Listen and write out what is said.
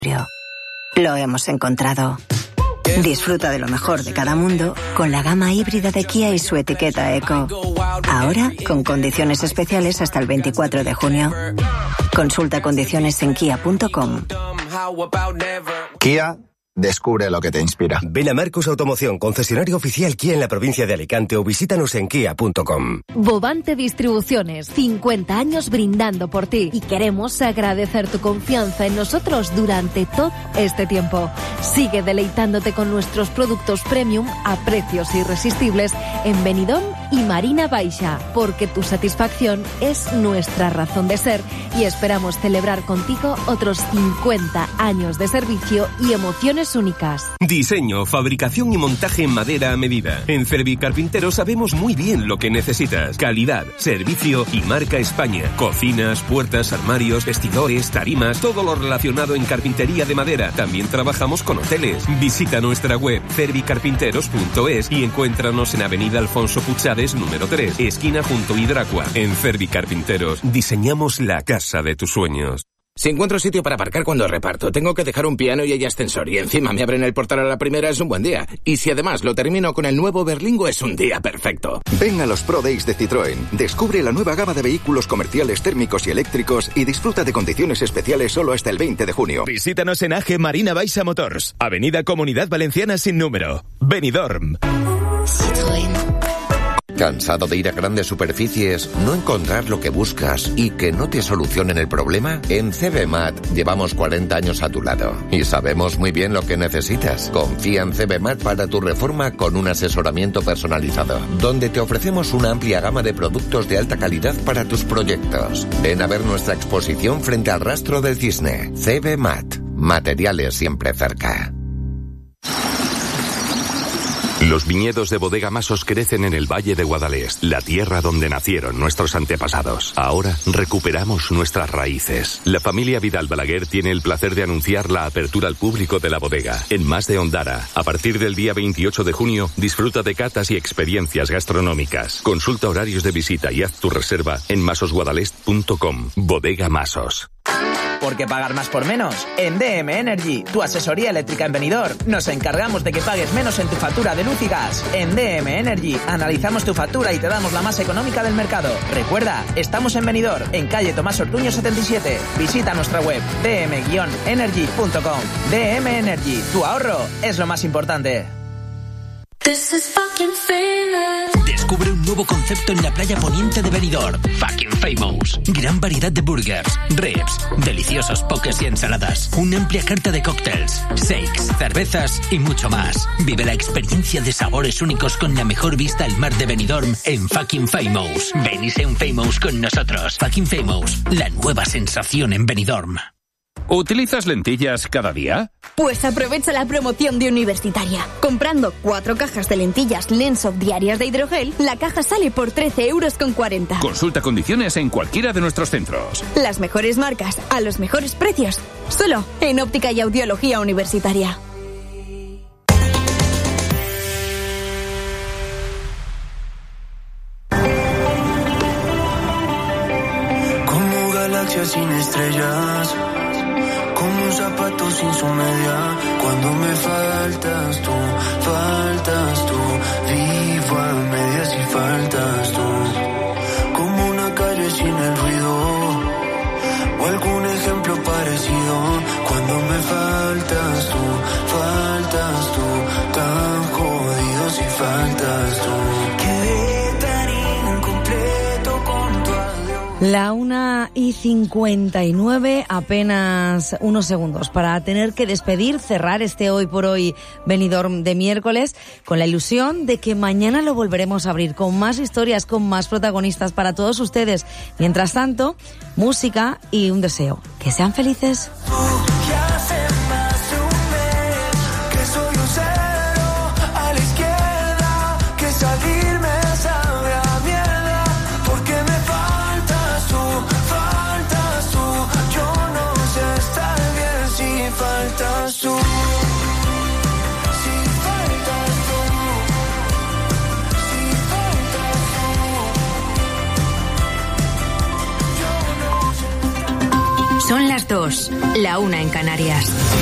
Lo hemos encontrado. Disfruta de lo mejor de cada mundo con la gama híbrida de Kia y su etiqueta Eco. Ahora, con condiciones especiales hasta el 24 de junio. Consulta condiciones en kia.com. Kia, descubre lo que te inspira. Ven a Marcos Automoción, concesionario oficial Kia en la provincia de Alicante, o visítanos en kia.com. Bovante Distribuciones, 50 años brindando por ti, y queremos agradecer tu confianza en nosotros durante todo este tiempo. Sigue deleitándote con nuestros productos premium a precios irresistibles en Benidorm y Marina Baixa, porque tu satisfacción es nuestra razón de ser, y esperamos celebrar contigo otros 50 años de servicio y emociones únicas. Diseño, fabricación y montaje en madera a medida. En Cervicarpintero sabemos muy bien lo que necesitas. Calidad, servicio y marca España. Cocinas, puertas, armarios, vestidores, tarimas, todo lo relacionado en carpintería de madera. También trabajamos con hoteles. Visita nuestra web cervicarpinteros.es y encuéntranos en Avenida Alfonso Puchades, número 3, esquina junto Hidracua. En Cervicarpinteros diseñamos la casa de tus sueños. Si encuentro sitio para aparcar cuando reparto, tengo que dejar un piano y hay ascensor, y encima me abren el portal a la primera, es un buen día. Y si además lo termino con el nuevo Berlingo, es un día perfecto. Ven a los Pro Days de Citroën. Descubre la nueva gama de vehículos comerciales térmicos y eléctricos y disfruta de condiciones especiales solo hasta el 20 de junio. Visítanos en AG Marina Baixa Motors, Avenida Comunidad Valenciana sin número, Benidorm. Citroën. ¿Cansado de ir a grandes superficies, no encontrar lo que buscas y que no te solucionen el problema? En CBMAT llevamos 40 años a tu lado y sabemos muy bien lo que necesitas. Confía en CBMAT para tu reforma con un asesoramiento personalizado, donde te ofrecemos una amplia gama de productos de alta calidad para tus proyectos. Ven a ver nuestra exposición frente al Rastro del Cisne. CBMAT. Materiales siempre cerca. Los viñedos de Bodega Masos crecen en el Valle de Guadalest, la tierra donde nacieron nuestros antepasados. Ahora recuperamos nuestras raíces. La familia Vidal Balaguer tiene el placer de anunciar la apertura al público de la bodega, en Mas de Ondara. A partir del día 28 de junio, disfruta de catas y experiencias gastronómicas. Consulta horarios de visita y haz tu reserva en masosguadalest.com. Bodega Masos. ¿Por qué pagar más por menos? En DM Energy, tu asesoría eléctrica en Benidorm, nos encargamos de que pagues menos en tu factura de luz y gas. En DM Energy, analizamos tu factura y te damos la más económica del mercado. Recuerda, estamos en Benidorm, en calle Tomás Ortuño 77. Visita nuestra web, dm-energy.com. DM Energy, tu ahorro es lo más importante. Descubre un nuevo concepto en la playa poniente de Benidorm. Fucking Famous. Gran variedad de burgers, ribs, deliciosos pokés y ensaladas. Una amplia carta de cócteles, shakes, cervezas y mucho más. Vive la experiencia de sabores únicos con la mejor vista al mar de Benidorm en Fucking Famous. Ven y sé un Famous con nosotros. Fucking Famous, la nueva sensación en Benidorm. ¿Utilizas lentillas cada día? Pues aprovecha la promoción de Universitaria. Comprando 4 cajas de lentillas Lensoft diarias de hidrogel, la caja sale por 13,40 €. Consulta condiciones en cualquiera de nuestros centros. Las mejores marcas, a los mejores precios. Solo en Óptica y Audiología Universitaria. Como galaxias sin estrellas, como un zapato sin su media. Cuando me faltas tú, vivo a medias y faltas tú. Como una calle sin el ruido, o algún ejemplo parecido. Cuando me faltas tú, tan jodido si faltas tú. Quedé tan incompleto con tu adiós. La 1:59, apenas unos segundos para tener que despedir, cerrar este Hoy por Hoy Benidorm de miércoles, con la ilusión de que mañana lo volveremos a abrir con más historias, con más protagonistas para todos ustedes. Mientras tanto, música y un deseo: que sean felices. Son las 2, la 1 en Canarias.